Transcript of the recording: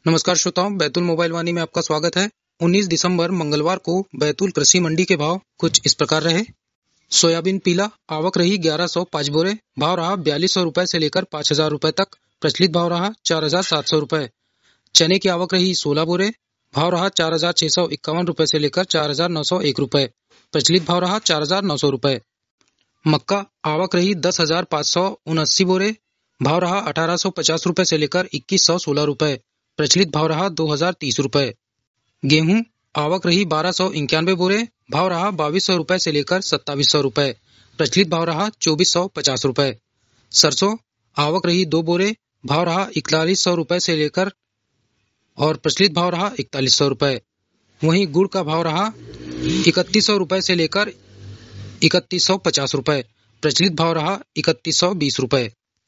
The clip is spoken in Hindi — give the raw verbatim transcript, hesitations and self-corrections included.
नमस्कार श्रोताओं, बैतूल मोबाइल वाणी में आपका स्वागत है। उन्नीस दिसंबर मंगलवार को बैतूल कृषि मंडी के भाव कुछ इस प्रकार रहे। सोयाबीन पीला आवक रही ग्यारह सौ पाँच बोरे, भाव रहा बयालीस सौ रुपए से लेकर पाँच हजार रुपए तक, प्रचलित भाव रहा चार हजार सात सौ रुपए। चने की आवक रही सोलह बोरे, भाव रहा चार हजार छह सौ इक्यावन रुपए से लेकर चार हजार नौ सौ एक रुपए, प्रचलित भाव रहा चार हजार नौ सौ रुपए। मक्का आवक रही दस हजार पाँच सौ उनासी बोरे, भाव रहा अठारह सौ पचास रुपए से लेकर इक्कीस सौ सोलह रुपए, प्रचलित भाव रहा दो हजार तीस रुपए। गेहूं आवक रही बारह सौ इक्यानवे बोरे, भाव रहा बाईस सौ रुपए से लेकर सत्ताईस सौ रुपए, प्रचलित भाव रहा चौबीस सौ पचास रुपए। सरसों आवक रही दो बोरे, भाव रहा इकतालीस सौ रुपए से लेकर और प्रचलित भाव रहा इकतालीस सौ रुपए। वहीं गुड़ का भाव रहा इकतीस सौ रुपए से लेकर इकतीस सौ पचास रुपए, प्रचलित भाव रहा इकतीस सौ बीस रुपए।